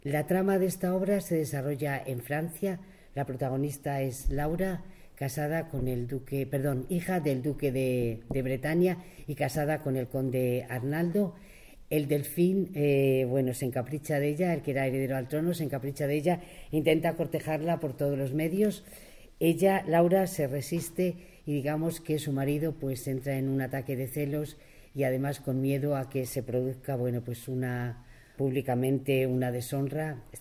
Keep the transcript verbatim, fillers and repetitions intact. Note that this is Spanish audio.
La trama de esta obra se desarrolla en Francia. La protagonista es Laura, casada con el duque, perdón, hija del duque de, de Bretaña y casada con el conde Arnaldo. El delfín, eh, bueno, se encapricha de ella, el que era heredero al trono, se encapricha de ella, intenta cortejarla por todos los medios. Ella, Laura, se resiste y digamos que su marido pues entra en un ataque de celos y además con miedo a que se produzca, bueno, pues una públicamente una deshonra.